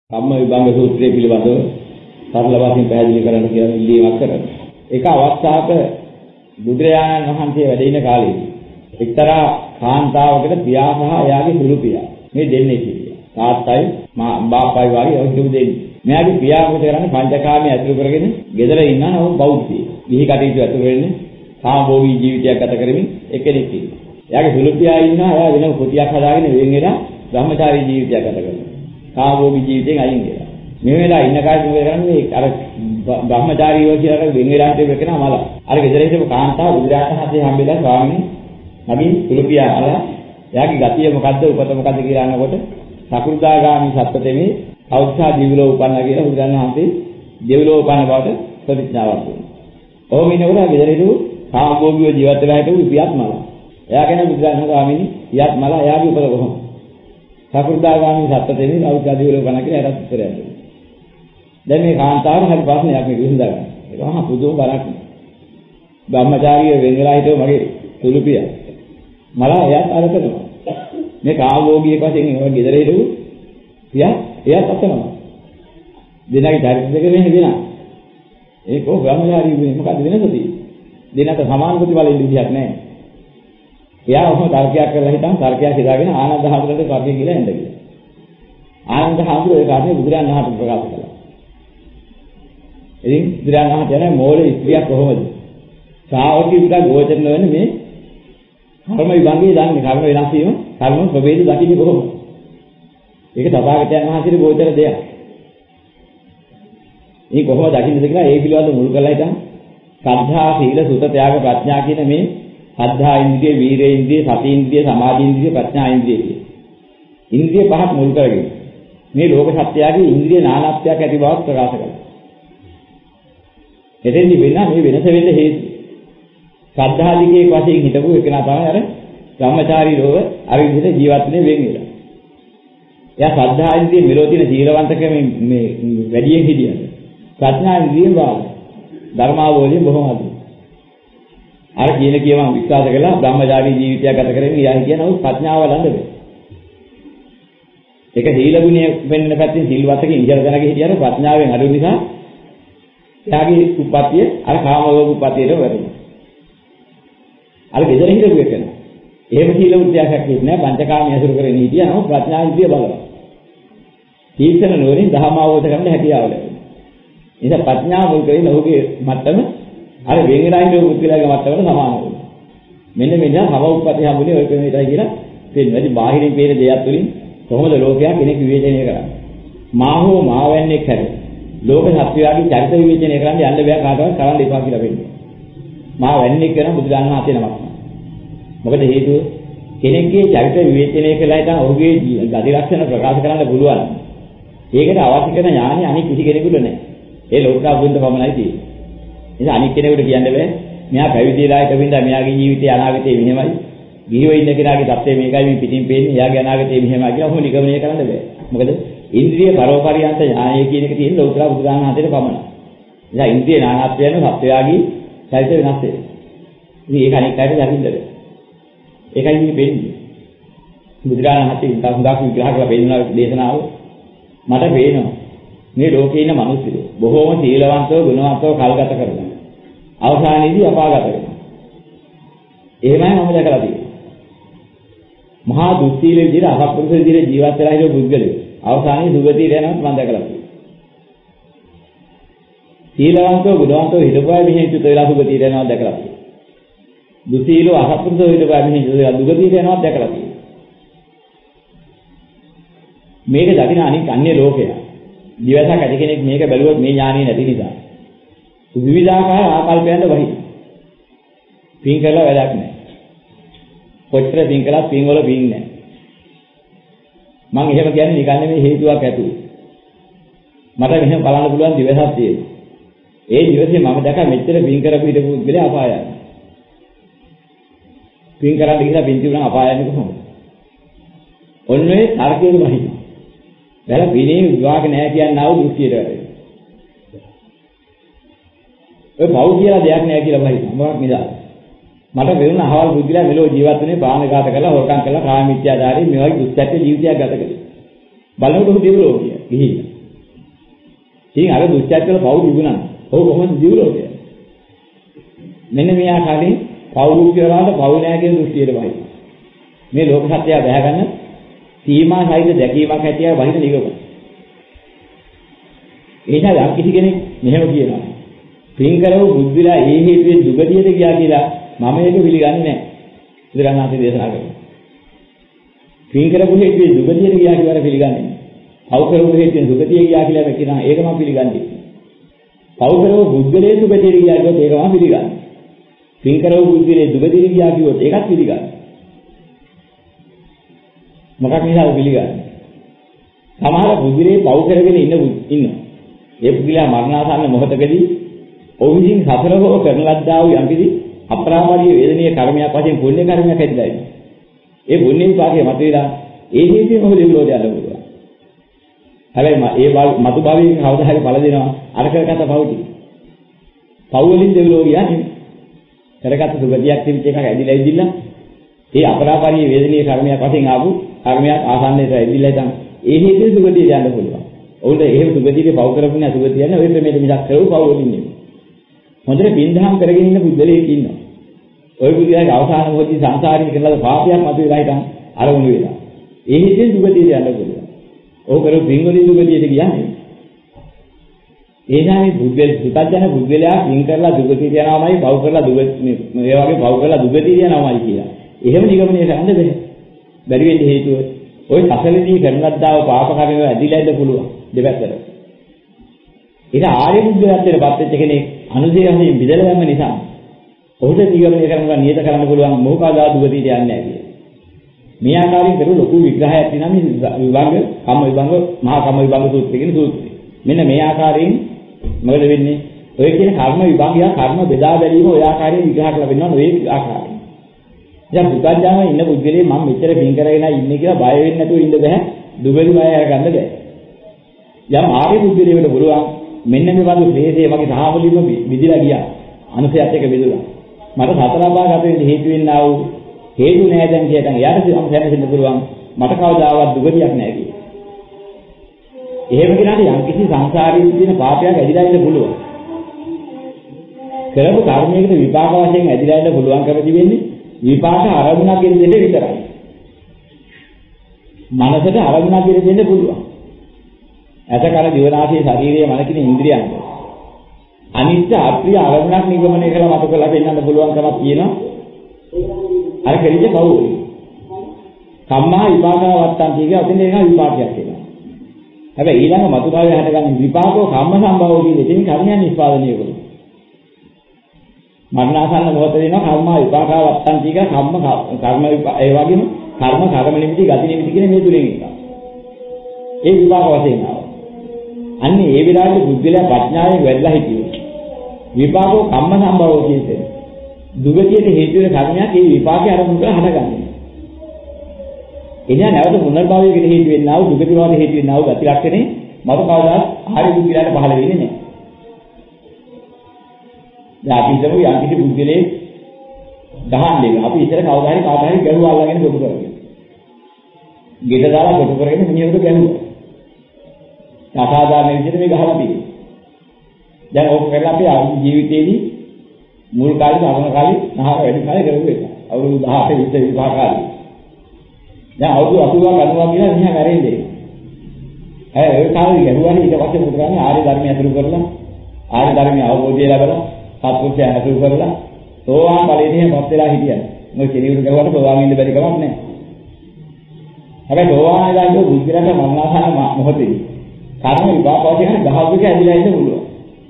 කම්ම විභංග සූත්‍රය පිළිබඳව සරල වශයෙන් පැහැදිලි කරන්න කියලා ඉල්ලීමක් කරනවා. එක අවස්ථාවක බුදුරජාණන් වහන්සේ වැඩ ඉන කාලේදී එක්තරා කාන්තාවකට පියා සහ එයාගේ සුළු පියා මේ දෙන්නේ සිටියා. තාත්තයි බාප්පයි වගේ ඔහු දෙන්නේ. මෙයාගේ පියා මොකද කරන්නේ පංචකාමයේ ඇතුළු කරගෙන ගෙදර ඉන්නා නෝ බෞද්ධයෙක්. ගිහි කටයුතු ඇතුළු වෙන්නේ කාමභෝගී ජීවිතයක් ගත කරමින් එක්කෙනෙක් ඉන්නවා. එයාගේ සුළු පියා ඉන්නවා එයා වෙන කුටියක් හදාගෙන වෙන් වෙලා බ්‍රහ්මචාරී ජීවිතයක් ගත කරනවා. කාමභෝගී ජීවිතෙන් අයින් වෙලා. මේ වෙලාව ඉන්න කාලේ මොකද කරන්නේ අර බ්‍රහ්මචාරීව කියලා වෙන වෙලාවට වෙකන මල. අර ගෙදර හිටපු කාන්තාව බුදුරජාණන් වහන්සේ හම්බෙලා ස්වාමීනි මගින් සුළුපියා අර එයාගේ ගතිය මොකද්ද උපත මොකද්ද කියලා අහනකොට සකු르දාගාමි සත්ත්වෙමේ අවස්ථා දිවිලෝ උපන්නා කියලා බුදුරජාණන් වහන්සේ දිවිලෝ උපන්න බවට ප්‍රතිඥාවක් දුන්නා. ඔහොම ඉන්නකොට ගෙදර හිටපු කාමභෝගීව ජීවත් වෙලා හිටපු පියත් මල. එයා කියන බුදුරජාණන් ස්වාමීනි පියත් මල එයාගේ උපත කොහොමද? සකු르දාගාමි සත්ත්වෙමේ අවස්ථා දිවිලෝ උපන්නා කියලා එයාට උත්තරයක් දුන්නා. දැන් මේ කාන්තාව හරි ප්‍රශ්නයක් මේක විසඳා ගන්න. ඒක මහා පුදුම බරක්. බ්‍රහ්මචාරීව වෙන් වෙලා හිටව මගේ සුළුපියා. මලා එයාත් අර කරනවා. මේ කාමභෝගීක වශයෙන් ඒවා ගෙදර හිටු පියා එයාත් අතනවා. දෙනාගේ චරිත දෙක මෙහෙ දෙනා. ඒකෝ බ්‍රහ්මචාරී වෙන්නේ මොකද්ද වෙනසද තියෙන්නේ? දෙන්නට සමාන ප්‍රතිඵල ඉන්න විදිහක් නැහැ. එයා ඔහොම තර්කයක් කරලා හිටන් තර්කයක් හිතාගෙන ආනන්ද හාමුදුරන්ට කර්මය කියලා එන්න ගියා. ආනන්ද හාමුදුරුවෝ ඒ කාර්යය බුදුරජාණන් වහන්සේට ප්‍රකාශ කළා. ඉතින් බුදුරජාණන් වහන්සේ කියන මෝල ස්ත්‍රියක් කොහොමද? ශ්‍රාවකී විතර ගෝචර නොවන්නේ මේ කර්ම විභංගේ දන්නේ කර්ම වෙනස් වීම කර්ම ප්‍රවේද දකින්නේ කොහොමද? ඒක තථාගතයන් වහන්සේට ගෝචර දෙයක්. මේ කොහොමද දකින්නද කියලා ඒ පිළිබඳව මුල් කරලා හිටන් සද්ධා සීල සුත ත්‍යාග ප්‍රඥා කියන මේ සද්ධා ඉන්ද්‍රිය, වීරිය ඉන්ද්‍රිය, සති ඉන්ද්‍රිය, සමාධි ඉන්ද්‍රිය, ප්‍රඥා ඉන්ද්‍රිය කියන ඉන්ද්‍රිය පහක් මුල් කරගෙන මේ ලෝක සත්‍යයේ ඉන්ද්‍රිය නානත්වයක් ඇති බවක් ප්‍රකාශ කළා. එතෙන්දි වෙන මේ වෙනස වෙන්න හේතු ශ්‍රද්ධාලිකයේ වශයෙන් හිටපු එකනා තමයි අර බ්‍රහ්මචාරී රෝග අර විදිහට ජීවත් වෙන්නේ වෙන් වෙලා. එයා ශ්‍රද්ධා ඉන්ද්‍රිය මෙලොතින සීලවන්තකම මේ වැඩියෙන් හිටියද. ප්‍රඥා ඉන්ද්‍රිය බාල ධර්මාවෝධිය බොහොම අඩු. අර කියන කියවම විශ්වාස කළා බ්‍රහ්මචාරී ජීවිතයක් ගත කරගෙන ඊයන් කියනවා ප්‍රඥාව ළඟද. ඒක සීල ගුණය වෙන්න පැත්තෙන් සිල්වතකින් ඉඳලා දැනගෙන හිටියර ප්‍රඥාවෙන් අඩු නිසා එයාගේ උප්පත්තිය අර කාමෝග උප්පත්තියට වැටෙනවා. අර ගෙදර හිටපු එකන. එහෙම සීල උද්‍යාසයක් කියන්නේ පංචකාමී අසුර කරගෙන හිටියනම් ප්‍රඥා ඉන්ද්‍රිය බලවත්. තීක්ෂණ නුවණින් ධර්ම අවබෝධ කරගන්න හැකියාව ලැබෙනවා. ඉතින් ප්‍රඥා මුල් කරගෙන ඔහුගේ මට්ටම අර වෙන්ගරයින්ගේ පුද්ගලයාගේ මට්ටමට සමාන වෙනවා. මෙන්න සම උප්පත්ති හම්බුනේ ඔය ක්‍රමයටයි කියලා පෙන්වනවා. ඉතින් බාහිරින් පේන දේයත් වලින් කොහොමද ලෝකයා කෙනෙක් විවේචනය කරන්නේ? මා හෝ මාවැන්නේ කර ලෝක සත්‍යයගේ චරිත විවේචනය කරන්න යන්න බෑ කාටවත් කරන්න එපා කියලා වෙන්නේ. මා වෙන්නේ කරන බුදුරජාණන් වහන්සේ නමක්. මොකද හේතුව කෙනෙක්ගේ චරිත විවේචනය කළා ඉතින් ඔහුගේ ගති ලක්ෂණ ප්‍රකාශ කරන්න පුළුවන්. ඒකට අවශ්‍ය කරන ඥානෙ අනිත් කිසි කෙනෙකුට නැහැ. ඒ ලෝකා බුද්ධ පමණයි තියෙන්නේ. ඉතින් අනිත් කෙනෙකුට කියන්න බෑ. මෙයා පැවිදිලා හිටින්ද මෙයාගේ ජීවිතය අනාගතේ මෙහෙමයි. ගිහිව ඉන්න කෙනාගේ தත්ත්වය මේකයි මේ පිටින් පේන්නේ. එයාගේ අනාගතේ මෙහෙමයි කියලා ඔහොම නිගමනය කරන්න බෑ. මොකද ඉන්ද්‍රිය පරෝපරියන්ත ඥානය කියන එක තියෙන ලෝතර බුදුරජාණන් වහන්සේට පමණයි. ඉතින් ඉන්ද්‍රිය නානත්වය යන සත්‍යයගේ චරිත වෙනස් වෙනවා. ඉතින් ඒක අනික් අයට දකින්නද? ඒකයි මේ වෙන්නේ. බුදුරජාණන් වහන්සේ හුඟක් විග්‍රහ කරලා පෙන්නන දේශනාව මට පේනවා. මේ ලෝකේ ඉන්න මිනිස්සු බොහෝම සීලවන්තව ගුණවන්තව කල්ගත කරනවා. අවසානයේදී අපාගත වෙනවා. එහෙමයි මම දැකලා තියෙන්නේ. මහා දුස්සීල විදිහට අසත්පුරුෂ විදිහට ජීවත් වෙලා ඉන්න පුද්ගලයෝ අවසානයේ දුගතියට යනවා මම දැකලා තියෙනවා. සීලවන්තව ගුණවන්තව හිටපුවා මෙහෙට වෙලා දුගතියට යනවා දැකලා තියෙනවා. දුසීලව අසත්පුරුෂව හිටපුවා මෙහෙට වෙලා දුගතියට යනවා දැකලා තියෙනවා. මේක දකින අනික් අන්‍ය ලෝකයක්. දිවසක් ඇති කෙනෙක් මේක බැලුවොත් මේ ඥානිය නැති නිසා විවිධාකාර ආකල්පයන්ට වහි. පින් කරලා වැඩක් නැහැ. කොච්චර පින් කළත් පින් වල පින් නැහැ. මම එහෙම කියන්නේ නිකන් නෙමෙයි හේතුවක් ඇතුව. මට මෙහෙම බලන්න පුළුවන් දිවසක් තියෙනවා. ඒ දිවසේ මම දැක මෙච්චර පින් කරපු ඊට පුද්ගලයා අපාය යනවා. පින් කරලා ගිහින් පින් තිබුණා අපාය යන්නේ කොහොමද? ඔන්නේ තර්කයේ වහින. බැල පිනේ විවාහ නැහැ කියනවා දෘෂ්ටියට වැටෙනවා. ඔය පව් කියලා දෙයක් නැහැ කියලා වහින. මොකක් නිදාද? මට වෙරුණ අහවල් බුද්ධිලා මෙලෝ ජීවත් වෙන්නේ ප්‍රාණඝාත කරලා හොරකම් කරලා කාම මිත්‍යාචාරී මේ වගේ දුස්සත්ත්‍ය ජීවිතයක් ගත කළේ. බලනකොට උදේවලෝ කිය ගිහින්. ඉතින් අර දුෂ්චරිතවල පව් තිබුණා. ඔව් කොහොමද දියුලෝ කියන්නේ? මෙන්න මේ ආකාරයෙන් පව් කියලා පව් නෑ කියන දෘෂ්ටියට වයි. මේ ලෝක සත්‍යය බැහැගන්න සීමා සහිත දැකීමක් ඇතිව වහින නිගමන. එනිසා යම් කිසි කෙනෙක් මෙහෙම කියනවා. පින් කරව බුද්ධිලා ඒ හේතුවෙන් දුගතියට ගියා කියලා මම ඒක පිළිගන්නේ නැහැ. බුදුරණාහි දේශනා කරනවා. පින් කරපු හේතුවෙන් දුගතියට ගියා කියලා පිළිගන්නේ නැහැ. පව් කරපු හේතුවෙන් දුගතිය ගියා කියලා කියනවා ඒක මම පිළිගන්නේ. පව් කරව බුද්ධලේ දුගතියට ගියා කියොත් ඒක මම පිළිගන්නේ. පින් කරව බුද්ධිලේ දුගතියට ගියා කියොත් ඒකත් පිළිගන්නේ. මොකක් නිසාද පිළිගන්නේ? සමහර බුද්ධිලේ පව් කරගෙන ඉන්නවා. ඒ පුදුලා මරණාසන්න මොහොතකදී ඔව් විසින් සතර හෝ කරන ලද්දා වූ යම්කිසි අප්‍රාමාණීය වේදනීය කර්මයක් වශයෙන් පුණ්‍ය කර්මයක් ඇදලා ඉන්නවා. ඒ පුණ්‍ය විපාකයේ මතුවලා ඒ හේතුවෙන් මොකද විරෝධය අල්ලගන්න පුළුවන්. හැබැයි ඒ මතු භවයේ කවදා හරි ඵල දෙනවා අර කරගත පවටි. පව් වලින් දෙවිලෝ කියන්නේ කරගත සුගතියක් තිබිච්ච එකක් ඇදිලා ඉදිලා ඒ අප්‍රාමාණීය වේදනීය කර්මයක් වශයෙන් ආපු කර්මයක් ආසන්නයට ඇදිලා ඉතින් ඒ හේතුවෙන් සුගතිය යන්න පුළුවන්. ඔවුන්ට එහෙම සුගතියේ පව් කරපු නෑ සුගතිය යන්නේ ඔය ප්‍රමේය මිසක් කරව පව් වලින් නෙමෙයි. හොඳට පින්දහම් කරගෙන ඉන්න බුද්ධලෙක් ඉන්නවා. ওই බුද්ධයාගේ අවසාන මොහොතේ සංසාරික කරලා පාපයක් මතුවලා හිටන් අරමුණු වෙලා. ඒ හිතෙන් දුගතියට යන්න පුළුවන්. ඕක කරපු පින් වලින් දුගතියට කියන්නේ. ඒ කියන්නේ පුතජන බුද්ධලයා පින් කරලා දුගතියට යනවාමයි පව් කරලා මේ වගේ පව් කරලා දුගතියට යනවාමයි කියලා. එහෙම නිගමනය කරන්න බැහැ. බැරි වෙන්න හේතුව ওই සසලදී කරනද්දාව පාප කර්මවල ඇදිලා ඉන්න පුළුවන් දෙපැත්තට. ඒක ආර්ය බුද්ධත්වයට පත් වෙච්ච කෙනෙක් අනුසය වශයෙන් බෙදලා දැම්ම නිසා ඔහුට නිගමනය කරනවා නියත කරන්න පුළුවන් මොහොකදා දුගතියට යන්නේ නැහැ කියලා. මේ ආකාරයෙන් කරු ලොකු විග්‍රහයක් තියෙනවා මේ විභංග කම්ම විභංග මහා කම්ම විභංග සූත්‍රය කියන සූත්‍රය. මෙන්න මේ ආකාරයෙන් මොකද වෙන්නේ? ඔය කියන කර්ම විභංගය කර්ම බෙදා බැලීම ඔය ආකාරයෙන් විග්‍රහ කරලා වෙනවා ඔය ආකාරයෙන්. දැන් බුද්ධඥාන ඉන්න බුද්ධලේ මම මෙච්චර පින් කරගෙන ඉන්නේ කියලා බය වෙන්නේ නැතුව ඉන්න බෑ. දුගති බය අරගන්න බෑ. යම් ආර්ය බුද්ධලේකට පුළුවන් මෙන්න මේ වගේ ක්ලේශයේ මගේ සාහවලින්ම විදිලා ගියා. අනුසයත් එක බෙදුණා. මට සතරපාගත වෙන්න හේතු වෙන්නා වූ හේතු නෑ දැන් කියතන් එයාට සම්පූර්ණ පුළුවන් මට කවදාවත් දුගතියක් නෑ කියලා. එහෙම කෙනාට යම් කිසි සංසාරයේ තියෙන පාපයක් ඇදිලා ඉන්න පුළුවන්. කරපු කර්මයකට විපාක වශයෙන් ඇදිලා ඉන්න පුළුවන් කරදි වෙන්නේ විපාක ආරම්භණක් දෙන්න විතරයි. මනසට ආරම්භණක් දෙන්න පුළුවන්. ඇතකල දිවනාසයේ ශරීරයේ මන කියන ඉන්ද්‍රියයන් අනිත්‍ය අප්‍රිය ආරම්භණක් නිගමනය කරලා මත කරලා පෙන්වන්න පුළුවන් කමක් තියෙනවා. අර කෙලිච්ච බවුලි. කම්මා විපාකා වත්තන් කියගේ අතින් ඒක විපාකයක් වෙනවා. හැබැයි ඊළඟ මතුභාවය හටගන්නේ විපාකෝ කම්ම සම්භවෝ කියන දෙකෙන් කර්මයන් නිෂ්පාදනය කරනවා. මරණාසන්න මොහොත වෙනවා කම්මා විපාකා වත්තන් කියගේ කර්ම ඒ වගේම කර්ම නිමිති ගති නිමිති කියන මේ තුලින් එක. ඒ විපාක වශයෙන් ආවා. අන්නේ ඒ විලාසෙ බුද්ධිලා ප්‍රඥාවෙන් වැඩිලා හිටියේ. විපාකෝ කම්ම සම්භවෝ කියන්නේ දුගතියට හේතු වෙන කර්මයක් ඒ විපාකේ අරමුණු කරලා හටගන්නේ. එනිසා නැවත පුනර්භවයකට හේතු වෙන්නා වූ දුගති වල හේතු වෙන්නා වූ ගති ලක්ෂණේ මත කවදාත් ආරි බුද්ධිලාට පහළ වෙන්නේ නැහැ. දැන් අපි හිතමු යම් කිසි බුද්ධිලේ ගහන්නේ අපි ඉතල කවදා හරි කාට හරි ගැහුවා අල්ලගෙන කොටු කරගෙන. ගෙට දාලා කොටු කරගෙන මිනිහෙකුට ගැහුවා. අසාධාරණ විදිහට මේ ගහලා තියෙනවා. දැන් ඕක කරලා අපි ජීවිතේදී මුල් කාලේ අරණ කාලේ නහර වැඩි කාලේ කරුවේ ඒක. අවුරුදු 18 20 විභාග කාලේ. දැන් අවුරුදු 80ක් 90ක් කියලා මිනිහා මැරෙන්නේ. ඒ කාලේ ගැහුවානේ ඊට පස්සේ මොකද කරන්නේ ආර්ය ධර්මය අතුරු කරලා ආර්ය ධර්මය අවබෝධය ලැබලා සත්පුරුෂය අතුරු කරලා සෝවාන් ඵලයේදී පත් වෙලා හිටියා. මොකද කෙනෙකුට ගැහුවට සෝවාන් වෙන්න බැරි කමක් නැහැ. හැබැයි සෝවාන් වෙලා ඉන්න බුද්ධිලට මරණාසන්න මොහොතේ කර්ම විපාක වශයෙන් දහවක ඇදිලා ඉන්න පුළුවන්.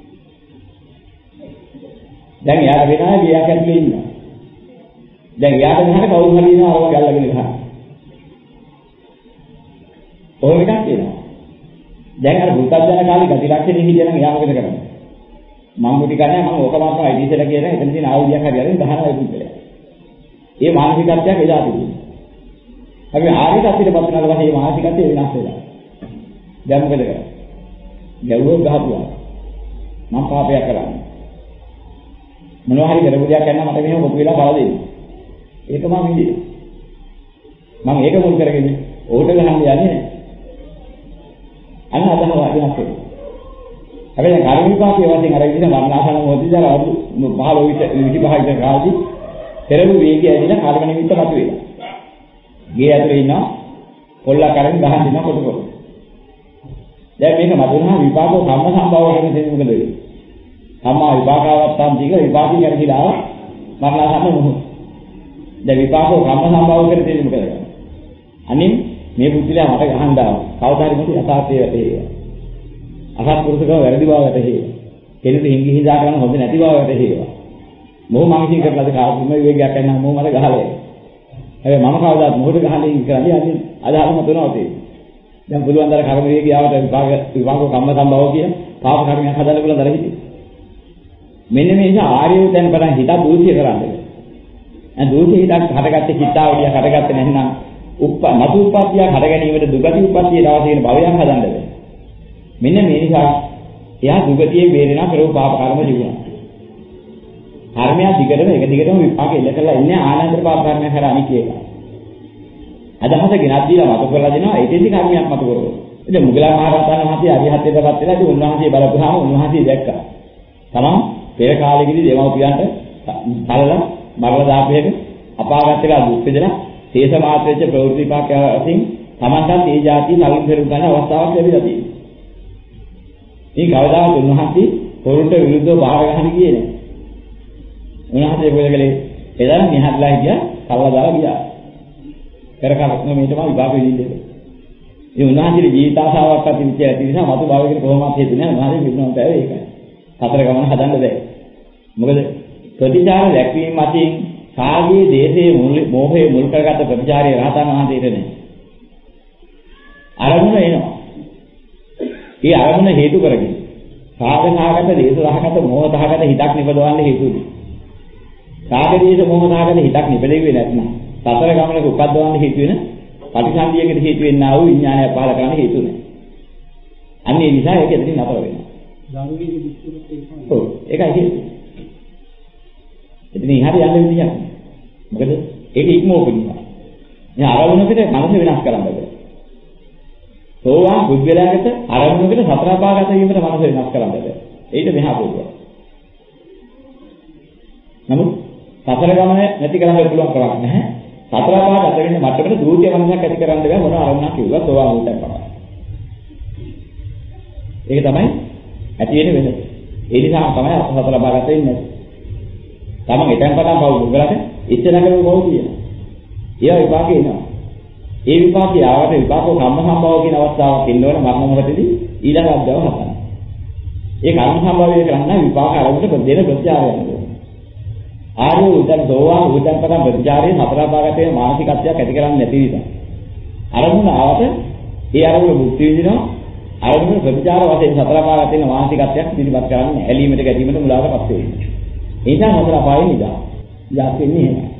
දැන් යාට වෙනා ගියක් ඇතුලේ ඉන්නවා. දැන් යාට ගහන කවුරු හරි ඉන්නවා අරව ගල්ලාගෙන ගහන. ඔය එකක් තියෙනවා. දැන් අර බුද්ධජන කාලේ ගති ලක්ෂණෙ හිටියනම් එයා මොකද කරන්නේ? මම මුටි ගන්න මම ඕක මාත්‍රම අයිතිසලා කියන එතන තියෙන ආයුධයක් හරි අරගෙන ගහනවා ඒ පුද්ගලයා. ඒ මානසිකත්වයක් එදා තිබුණා. හැබැයි ආර්ය සත්‍යයට පත් වෙනාට පස්සේ මේ මානසිකත්වය වෙනස් වෙලා. දැන් මොකද කරන්නේ? ගැව්වොත් ගහපුවා. මම පාපයක් කරන්නේ. මොනවා හරි කරපු දෙයක් කරන්න මට මෙහෙම මොකද වෙලා බල දෙන්න. ඒක මම හිතේ. මම ඒක මුල් කරගෙන ඕකට ගහන්න යන්නේ නැහැ. අන්න අදහම වෙනස් වෙනවා. හැබැයි කර්ම විපාකයේ වශයෙන් අර විදිහට මරණාසන්න මොහොතදී අර 15 විතර කාලෙදී පෙරළු වේගය ඇදිලා කර්ම නිමිත්ත මතුවේ. ගේ ඇතුලේ ඉන්නවා පොල්ලා කරන් ගහන් දෙනවා කොට කොට. දැන් මේක මතුනහම විපාකෝ කම්ම සම්භව වෙන දෙයක් මොකද වෙන්නේ? සම්මා විපාකාවත්තම් දිග විපාකී කරහිලා මරණාසන්න මොහොත. දැන් විපාකෝ කම්ම සම්භව කර දෙන්නේ මොකද? අනින් මේ බුද්ධිලා මට ගහන්න දානවා. කවදාහරි මොකද යථාර්ථය වැටේ. අසත්පුරුෂකම වැරදි බව වැටේ. කෙනෙකුට හිඟි හිඳා කරන හොඳ නැති බව වැටේවා. මොහ මංගින් කරලාද කාර්යම විවේකයක් කරනවා මොහ මට ගහලා. හැබැයි මම කවදාත් මොහොත ගහන්නේ කරන්නේ අනිත් අදහසම තුනව තියෙනවා. දැන් පුළුවන් දර කර්ම විවේකී ආවට විපාකෝ කම්ම සම්භව කියන පාප කර්මයක් හදන්න පුළුවන් දර හිතේ. මෙන්න මේ නිසා ආර්යව දැන් පටන් හිත දූෂ්‍ය කරන්නේ. දැන් දූෂ්‍ය හිතක් හටගත්තේ චිත්තාවලිය හටගත්තේ නැත්නම් මතු උප්පත්තිය හට ගැනීමට දුගති උප්පත්තිය දවසේ වෙන භවයක් හදන්න බෑ. මෙන්න මේ නිසා එයා දුගතියේ වේදනා කරව පාප කර්ම ජීවුණා. කර්මයක් දිගටම එක දිගටම විපාක එල්ල කරලා ඉන්නේ ආනන්තර පාප කර්මයක් හැර අනිත් එක. අදහස ගෙනත් දීලා මත කරලා දෙනවා ඒකෙදි කර්මයක් මත කරනවා. ඉතින් මුගලන් මහ රහතන් වහන්සේ අරිහත්ත්වයටපත් වෙලා ඉතින් උන්වහන්සේ බලපුවාම උන්වහන්සේ දැක්කා. තමන් පෙර කාලෙකදී දෙමව්පියන්ට කලලා මරලා දාපේක අපාගත වෙලා දුක් විඳලා තේස මාත්‍රයේ ප්‍රවෘත්ති විපාක වශයෙන් තමන්ට ඒ જાති නලින් පෙරු ගන්න අවස්ථාවක් ලැබිලා තියෙනවා. මේ කවදාවත් උන්වහන්සේ පොරුන්ට විරුද්ධව බාර ගන්න ගියේ නෑ. උන්වහන්සේ වෙලගලේ එදා නිහඬලා ගියා කල්ලා දාලා ගියා. පෙර කාලෙක මේ තමයි විපාක විඳින්නේ. ඒ උන්වහන්සේගේ ජීවිත ආසාවක් අතිවිචය ඇති නිසා මතු භාවයකට කොහොමවත් හේතුනේ නෑ. උන්වහන්සේ විඳිනවට ඒකයි. හතර ගමන හදන්න බෑ. මොකද ප්‍රතිචාර දැක්වීම මතින් කාගේ දේශයේ මෝහයේ මුල් කරගත්ත ප්‍රතිචාරයේ රහතන් වහන්සේට නෑ. අරමුණ එනවා. ඒ අරමුණ හේතු කරගෙන සාධනාගත දේශසහගත මෝහතහගත හිතක් නිපදවන්න හේතුයි. සාගදේශ මෝහතහගත හිතක් නිපදෙන්නේ නැත්නම් සතර ගමනක උපද්දවන්න හේතු වෙන පටිසන්ධියකට හේතු වෙන්නා වූ විඥානය පහළ කරන්න හේතු නැහැ. අන්න ඒ නිසා ඒක එතනින් නතර වෙනවා. ධර්මයේ විස්තෘත ඒකයි. ඔව් ඒකයි හේතුව. එතනින් හරි යන්න විදියක්. මොකද ඒක ඉක්මවපු නිසා. මේ අරමුණකට මනස වෙනස් කරන්න බෑ. සෝවාන් බුද්ධලයකට අරමුණකට සතර පාගත වීමට මනස වෙනස් කරන්න බෑ. ඒක මෙහා පුළුවන්. නමුත් සතර ගමන නැති කරන්න පුළුවන් කමක් නැහැ. සතර පාගත වෙන්න මට්ටමට දූත්‍ය මනසක් ඇති කරන්න බෑ මොන අරමුණක් කිව්වත් සෝවාන් වුණත් පමණයි. ඒක තමයි ඇති වෙන වෙනස. ඒ නිසා තමයි සතර පාගත වෙන්නේ. තමන් එතෙන් පටන් බව උගලට ඉස්සරහම මොකද කියනවා. ඒ විපාකේ එනවා. ඒ විපාකේ ආවට විපාකෝ කම්ම සම්භව කියන අවස්ථාවක් ඉන්නවනේ මරණ මොහොතේදී ඊළඟ අධ්‍යව හතන. ඒ කර්ම සම්භවය කරන්න විපාක අරමුණට දෙන ප්‍රතිචාරය යනවා. ආර්ය උදන් දෝවා උදන් පදම් ප්‍රතිචාරයේ හතර පාගතේ මානසිකත්වයක් ඇති කරන්නේ නැති නිසා. අරමුණ ආවට ඒ අරමුණ මුක්ති විඳිනවා. අරමුණ ප්‍රතිචාර වශයෙන් හතර පාගතේ මානසිකත්වයක් පිළිපත් කරන්නේ ඇලීමට ගැටීමට මුලාවටපත් වෙනවා. ඒ නිසා හතර පායේ නිදා. යාත් වෙන්නේ එහෙමයි.